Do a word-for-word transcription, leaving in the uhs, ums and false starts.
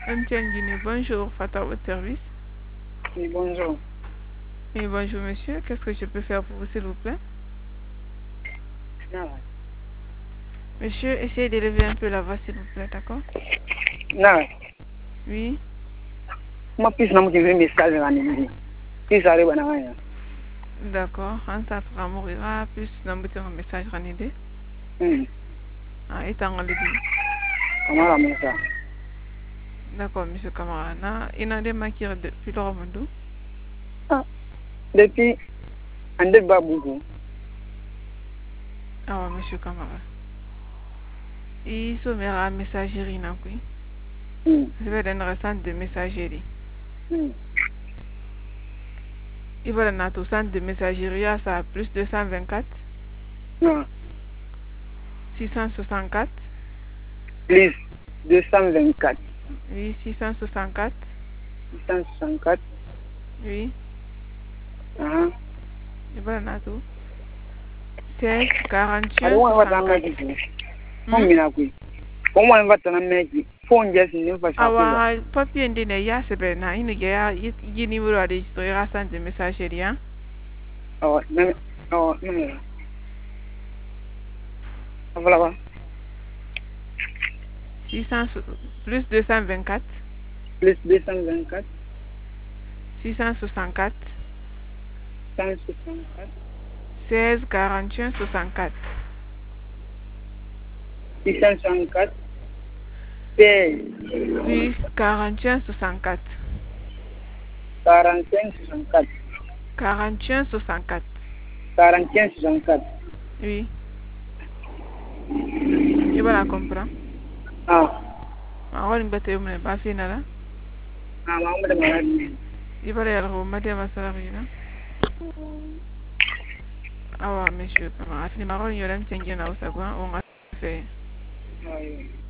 M T N Guinée, bonjour, Fata, votre service. Oui, bonjour. Oui, bonjour monsieur, qu'est-ce que je peux faire pour vous s'il vous plaît? Non. Monsieur, essayez d'élever un peu la voix s'il vous plaît, d'accord? Non. Oui. Moi, plus non, je vais message à l'année. Plus ça arrive à rien. D'accord, en ça sera mourira, plus n'embêtez un message ranidé. Hum. Ah, et tant le dit. Comment la met ça? D'accord, monsieur Camarana. Il n'a des maquilleurs depuis le Romandou. Ah. Depuis un débat beaucoup. Ah, ouais, monsieur Camara. Il sommera messagerie, non, oui. Hum. Je vais donner un centre de messagerie. Hum. Il va donner un centre de messagerie à ça, plus deux cent vingt-quatre. Non. six cent soixante-quatre. Plus deux cent vingt-quatre. Oui, six cent soixante-quatre. six cent soixante-quatre. Oui. Ah. Il va donner tout. seize, quarante-et-un, Alors, on va t'en soixante-quatre. mettre. On m'y a pris. Comment on va t'en mettre? Phone just in the Awa, papier ndine ya sebe na inu ya yi numéro à registrer à centre de messagerie, hein? Oh, non. Oh, non. Voilà. six cents, plus deux cent vingt-quatre. Plus deux cent vingt-quatre. six cent soixante-quatre. cent soixante-quatre. seize, quarante-et-un, soixante-quatre. six cent soixante-quatre. seize. Oui, quarante-et-un, soixante-quatre. quarante-cinq, soixante-quatre. quarante-et-un, soixante-quatre. quarante-cinq, soixante-quatre. Oui. Il va la comprendre. Ah. Ma wani bata yi ba fi na la. Ah, maman de malade. Il va aller au matin ma salarié là. Ah ouais, monsieur, comment? A fini ma wani yoram tengena au sagwa, on a fait. Ah, oui.